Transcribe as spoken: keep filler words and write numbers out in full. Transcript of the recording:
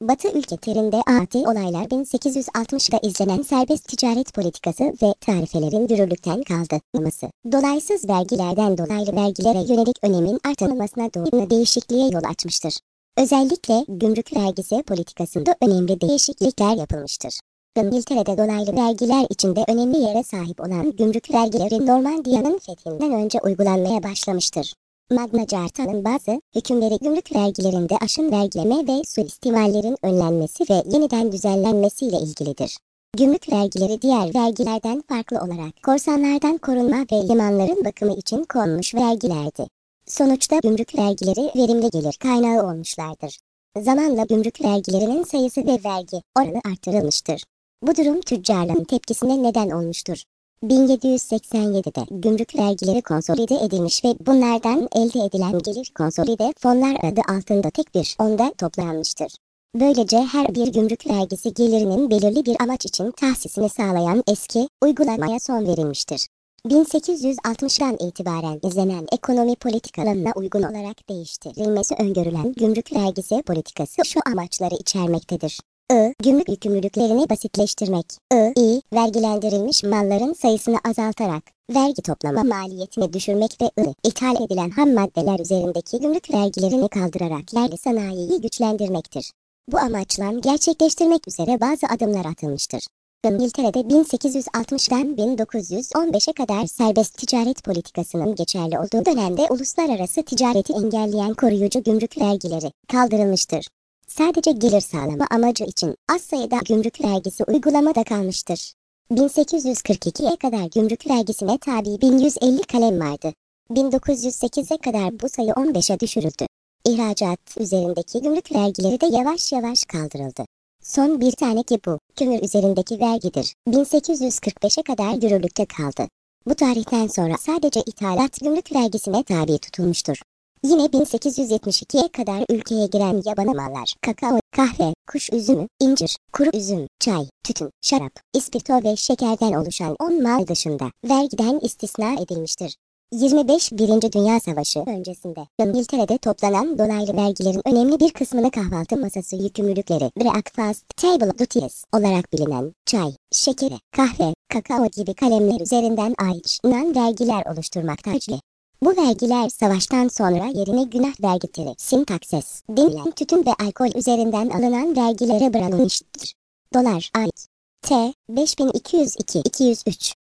Batı ülkelerinde adi olaylar bin sekiz yüz altmışta izlenen serbest ticaret politikası ve tarifelerin yürürlükten kaldırılması, dolaysız vergilerden dolaylı vergilere yönelik önemin artırılmasına doğru değişikliğe yol açmıştır. Özellikle gümrük vergisi politikasında önemli değişiklikler yapılmıştır. İngiltere'de dolaylı vergiler içinde önemli yere sahip olan gümrük vergileri Normandiya'nın fethinden önce uygulanmaya başlamıştır. Magna Carta'nın bazı hükümleri gümrük vergilerinde aşın vergileme ve suistimallerin önlenmesi ve yeniden düzenlenmesiyle ilgilidir. Gümrük vergileri diğer vergilerden farklı olarak korsanlardan korunma ve limanların bakımı için konmuş vergilerdi. Sonuçta gümrük vergileri verimli gelir kaynağı olmuşlardır. Zamanla gümrük vergilerinin sayısı ve vergi oranı artırılmıştır. Bu durum tüccarların tepkisine neden olmuştur. bin yedi yüz seksen yedide gümrük vergileri konsolide edilmiş ve bunlardan elde edilen gelir konsolide fonlar adı altında tek bir onda toplanmıştır. Böylece her bir gümrük vergisi gelirinin belirli bir amaç için tahsisini sağlayan eski uygulamaya son verilmiştir. bin sekiz yüz altmıştan itibaren izlenen ekonomi politikalarına uygun olarak değiştirilmesi öngörülen gümrük vergisi politikası şu amaçları içermektedir. I. Gümrük yükümlülüklerini basitleştirmek. I. İ. Vergilendirilmiş malların sayısını azaltarak vergi toplama maliyetini düşürmek ve I. İthal edilen ham maddeler üzerindeki gümrük vergilerini kaldırarak yerli sanayiyi güçlendirmektir. Bu amaçla gerçekleştirmek üzere bazı adımlar atılmıştır. İngiltere'de bin sekiz yüz altmıştan bin dokuz yüz on beşe kadar serbest ticaret politikasının geçerli olduğu dönemde uluslararası ticareti engelleyen koruyucu gümrük vergileri kaldırılmıştır. Sadece gelir sağlama amacı için az sayıda gümrük vergisi uygulamada kalmıştır. bin sekiz yüz kırk ikiye kadar gümrük vergisine tabi bin yüz elli kalem vardı. bin dokuz yüz sekize kadar bu sayı on beşe düşürüldü. İhracat üzerindeki gümrük vergileri de yavaş yavaş kaldırıldı. Son bir tane ki bu, kömür üzerindeki vergidir. bin sekiz yüz kırk beşe kadar yürürlükte kaldı. Bu tarihten sonra sadece ithalat gümrük vergisine tabi tutulmuştur. Yine bin sekiz yüz yetmiş ikiye kadar ülkeye giren yaban mallar, kakao, kahve, kuş üzümü, incir, kuru üzüm, çay, tütün, şarap, ispirto ve şekerden oluşan on mal dışında vergiden istisna edilmiştir. yirmi beş. Birinci Dünya Savaşı öncesinde İngiltere'de toplanan dolaylı vergilerin önemli bir kısmını kahvaltı masası yükümlülükleri breakfast table duties olarak bilinen çay, şekeri, kahve, kakao gibi kalemler üzerinden ayrılan vergiler oluşturmaktaydı. Bu vergiler savaştan sonra yerine günah vergileri, sin taxes denilen tütün ve alkol üzerinden alınan vergilere bırakılmıştır. Dolar ait. T. beş bin iki yüz iki iki yüz üç